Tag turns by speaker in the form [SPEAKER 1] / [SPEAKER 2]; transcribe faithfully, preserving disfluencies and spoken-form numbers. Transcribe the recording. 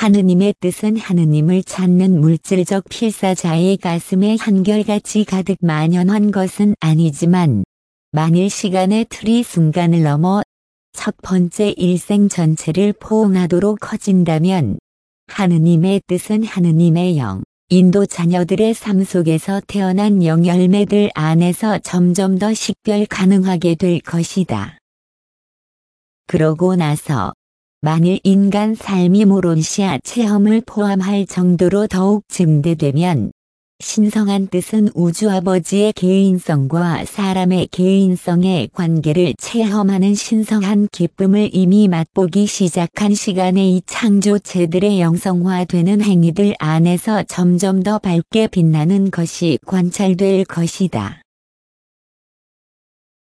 [SPEAKER 1] 하느님의 뜻은 하느님을 찾는 물질적 필사자의 가슴에 한결같이 가득 만연한 것은 아니지만 만일 시간의 틀이 순간을 넘어 첫 번째 일생 전체를 포옹하도록 커진다면 하느님의 뜻은 하느님의 영, 인도 자녀들의 삶 속에서 태어난 영열매들 안에서 점점 더 식별 가능하게 될 것이다. 그러고 나서 만일 인간 삶이 모론시아 체험을 포함할 정도로 더욱 증대되면 신성한 뜻은 우주아버지의 개인성과 사람의 개인성의 관계를 체험하는 신성한 기쁨을 이미 맛보기 시작한 시간의 이 창조체들의 영성화되는 행위들 안에서 점점 더 밝게 빛나는 것이 관찰될 것이다.